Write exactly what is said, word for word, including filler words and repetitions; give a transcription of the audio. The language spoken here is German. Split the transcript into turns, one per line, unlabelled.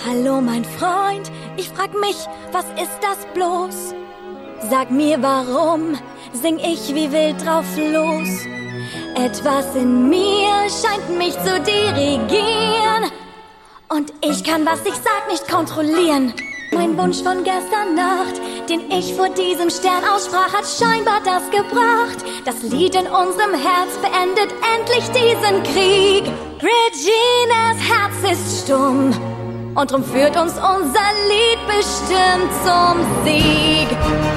Hallo mein Freund, ich frag mich, was ist das bloß? Sag mir warum, sing ich wie wild drauf los. Etwas in mir scheint mich zu dirigieren und ich kann, was ich sag, nicht kontrollieren. Mein Wunsch von gestern Nacht, den ich vor diesem Stern aussprach, hat scheinbar das gebracht. Das Lied in unserem Herz beendet endlich diesen Krieg. Reginas Herz ist stumm und drum führt uns unser Lied bestimmt zum Sieg.